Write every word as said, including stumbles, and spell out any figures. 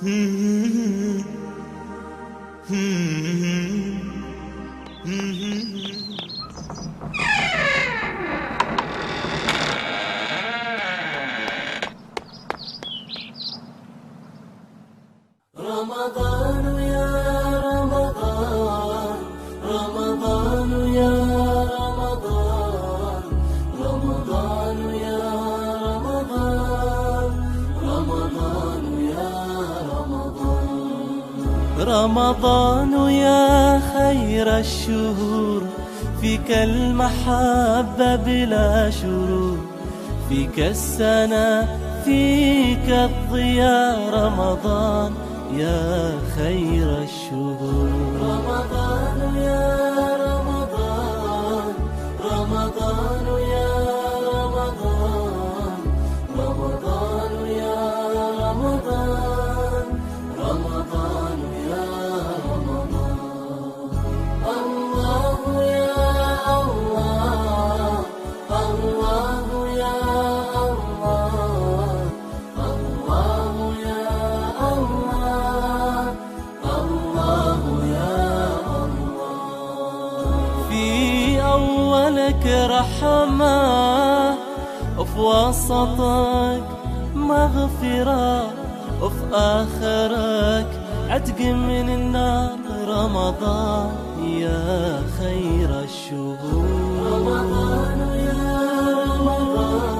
رمضان يا رمضان، رمضان يا رمضان، رمضان يا رمضان، رمضان يا رمضان. رمضان يا خير الشهور، فيك المحبة بلا شرور، فيك السنة فيك الضياء. رمضان يا خير الشهور. رمضان يا رمضان، رمضان يا رمضان، رمضان يا رمضان، رمضان يا رمضان. الله يا الله، الله يا الله، الله يا الله، الله يا الله. في أولك رحمة، وفي وسطك مغفرة، وفي آخرك عتق من النار. رمضان يا خير الشهور. رمضان يا رمضان،